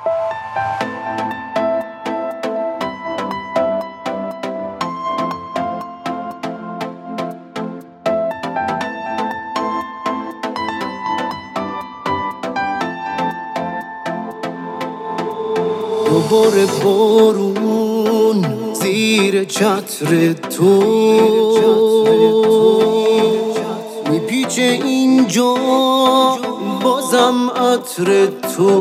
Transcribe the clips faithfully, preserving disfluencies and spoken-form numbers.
دوباره بارون زیر چتر تو میپیچه اینجا، بازم عطر تو.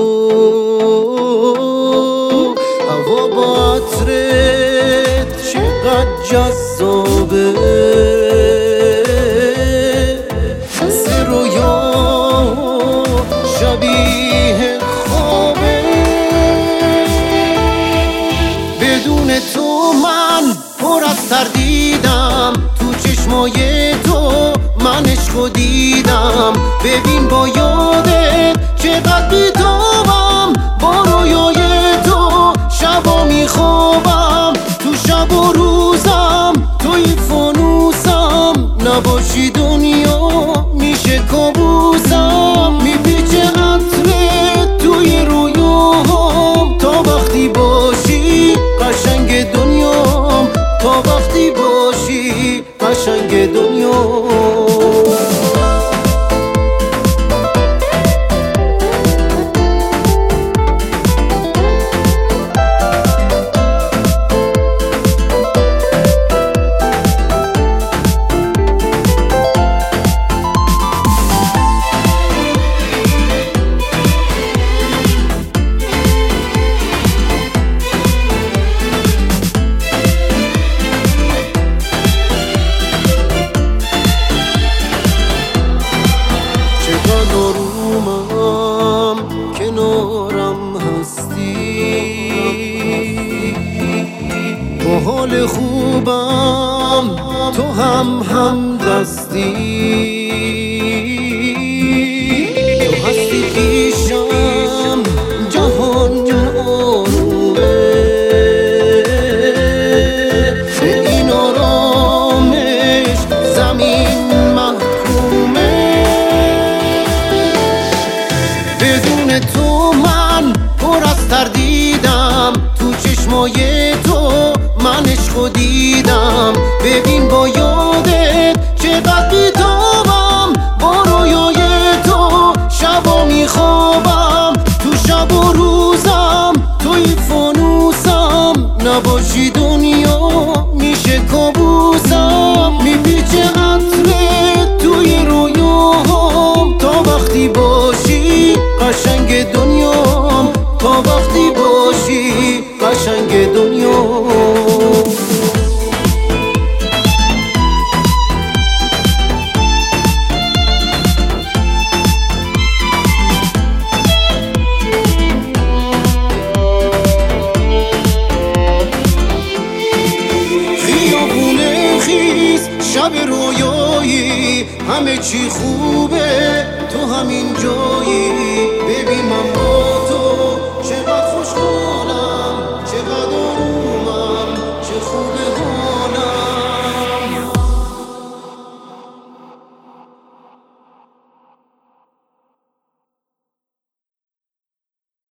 هوا با عطرت چقدر جذابه، مثل رویا شبیه خوابه. بدون تو من پر از تردیدم، تو چشمای تو من عشقو دیدم. ببین با یادت چقدر بی‌تابم، با رویای تو شبا میخوابم. تو شب و روزم توی فانوسم، نباشی دنیا میشه کابوسم. میپیچه عطرت توی رویاهام، تا وقتی باشی قشنگ دنیام، تا وقتی باشی قشنگ دنیام. آرومم کنارم هستی، با حال خوبم تو هم هم دستی. تو هستی پیشم جهان آرومه، به این آرامش زمین محکومه. بدون تو من پر از تردیدم، تو چشمای تو من عشقو دیدم. ببین با یادت چقدر بی‌تابم، با رویای تو شبا میخوابم. تو شب و روزم توی فانوسم، نباشی دنیا میشه کابوسم. میپیچه عطرت توی رویاهام، تا وقتی باشی قشنگ دنیام، تا وقتی باشی قشنگ دنیام. خیابونه خیز شب رویایی، همه چی خوبه تو همین جایی. ببین من با